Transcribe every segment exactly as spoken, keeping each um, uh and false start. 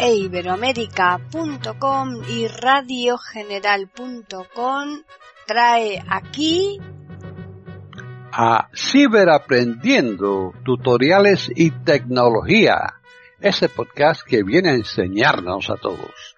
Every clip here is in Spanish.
e iberoamérica punto com y radio general punto com trae aquí a Ciberaprendiendo, tutoriales y tecnología, ese podcast que viene a enseñarnos a todos.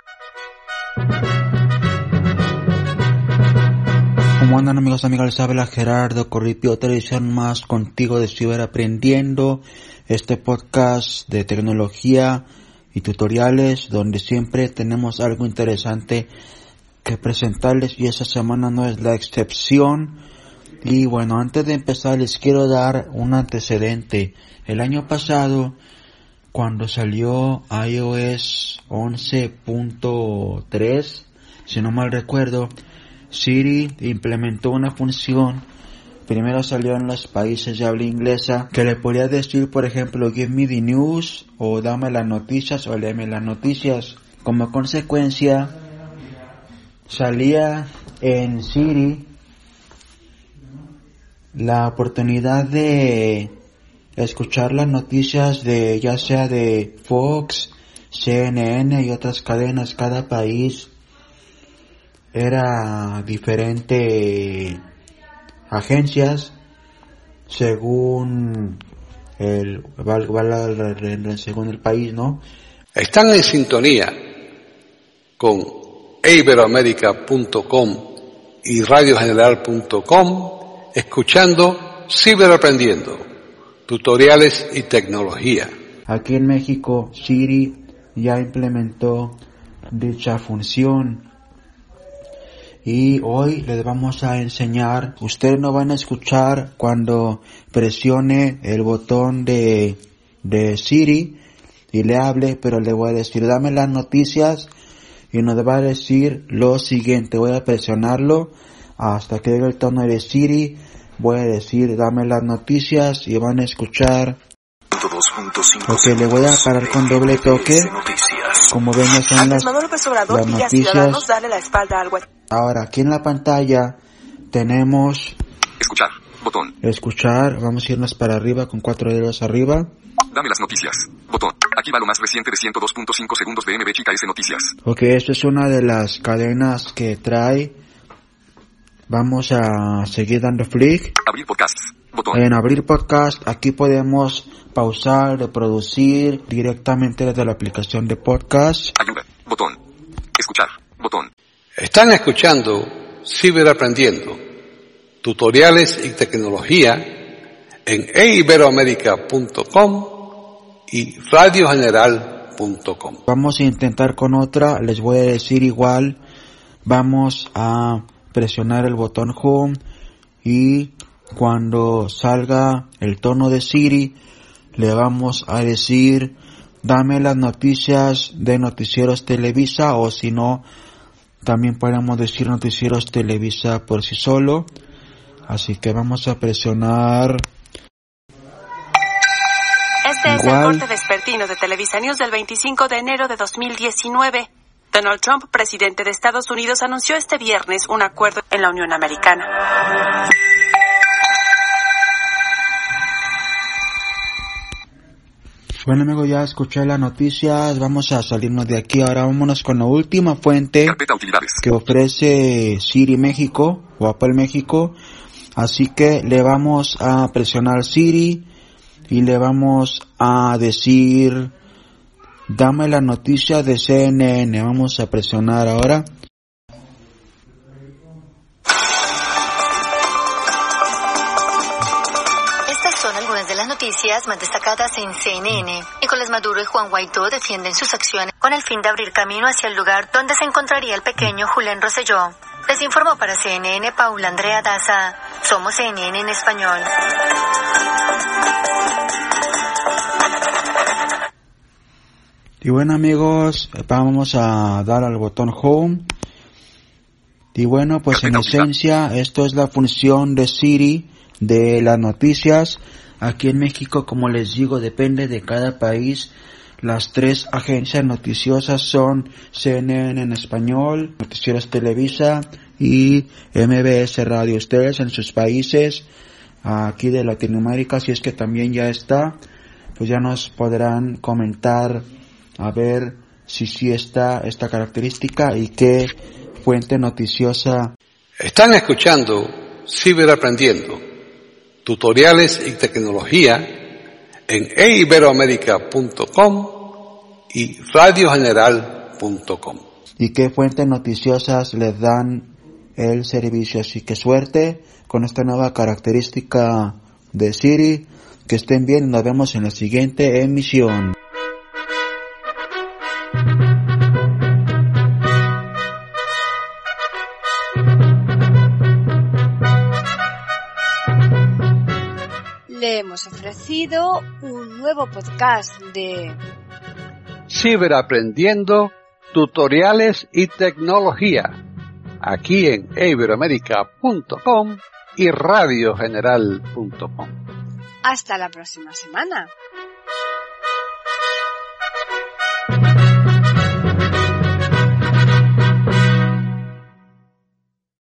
¿Cómo andan, amigos, amigas? Les habla Gerardo Corripio, otra edición más contigo de Ciberaprendiendo, este podcast de tecnología y tutoriales donde siempre tenemos algo interesante que presentarles y esta semana no es la excepción. Y bueno, antes de empezar les quiero dar un antecedente. El año pasado, cuando salió iOS once punto tres, si no mal recuerdo, Siri implementó una función. Primero salió en los países de habla inglesa que le podía decir, por ejemplo, give me the news, o dame las noticias, o léeme las noticias. Como consecuencia, salía en Siri la oportunidad de escuchar las noticias de ya sea de Fox, C N N y otras cadenas. Cada país era diferente agencias según el según el país, ¿no? Están en sintonía con e iberoamérica punto com y radio general punto com, escuchando Ciberaprendiendo, tutoriales y tecnología. Aquí en México, Siri ya implementó dicha función. Y hoy les vamos a enseñar, ustedes no van a escuchar cuando presione el botón de, de Siri y le hable, pero le voy a decir, dame las noticias, y nos va a decir lo siguiente. Voy a presionarlo hasta que llegue el tono de Siri, voy a decir, dame las noticias, y van a escuchar. Ok, le voy a parar con doble toque. Como ven, ya son las, las noticias. Ahora, aquí en la pantalla tenemos escuchar, botón. Escuchar, vamos a irnos para arriba con cuatro dedos arriba. Dame las noticias, botón. Aquí va lo más reciente de ciento dos punto cinco segundos de M B Chica S Noticias. Ok, esto es una de las cadenas que trae. Vamos a seguir dando flick. Abrir podcast, botón. En abrir podcast, aquí podemos pausar, reproducir directamente desde la aplicación de podcast. Ayuda, botón. Escuchar, botón. Están escuchando Ciberaprendiendo, tutoriales y tecnología en e iberoamérica punto com y radio general punto com. Vamos a intentar con otra, les voy a decir igual, vamos a presionar el botón Home y cuando salga el tono de Siri le vamos a decir dame las noticias de Noticieros Televisa, o si no también podemos decir Noticieros Televisa por sí solo. Así que vamos a presionar. Este es igual. El corte vespertino de Televisa News del veinticinco de enero de dos mil diecinueve. Donald Trump, presidente de Estados Unidos, anunció este viernes un acuerdo en la Unión Americana. Bueno, amigos, ya escuché las noticias, vamos a salirnos de aquí. Ahora vámonos con la última fuente que ofrece Siri México o Apple México. Así que le vamos a presionar Siri y le vamos a decir dame la noticia de C N N. Vamos a presionar ahora. Son algunas de las noticias más destacadas en C N N. Nicolás Maduro y Juan Guaidó defienden sus acciones con el fin de abrir camino hacia el lugar donde se encontraría el pequeño Julen Rosselló. Les informó para C N N Paula Andrea Daza. Somos C N N en español. Y bueno, amigos, vamos a dar al botón Home. Y bueno, pues en esencia esto es la función de Siri de las noticias. Aquí en México, como les digo, depende de cada país. Las tres agencias noticiosas son C N N en español, Noticieros Televisa y M B S Radio. Ustedes en sus países, aquí de Latinoamérica, si es que también ya está, pues ya nos podrán comentar a ver si sí está esta característica y qué fuente noticiosa. Están escuchando Ciberaprendiendo, tutoriales y tecnología en e iberoamerica punto com y radio general punto com. Y qué fuentes noticiosas les dan el servicio. Así que suerte con esta nueva característica de Siri. Que estén bien y nos vemos en la siguiente emisión. Le hemos ofrecido un nuevo podcast de Ciberaprendiendo, tutoriales y tecnología, aquí en e iberoamerica punto com y radio general punto com. Hasta la próxima semana.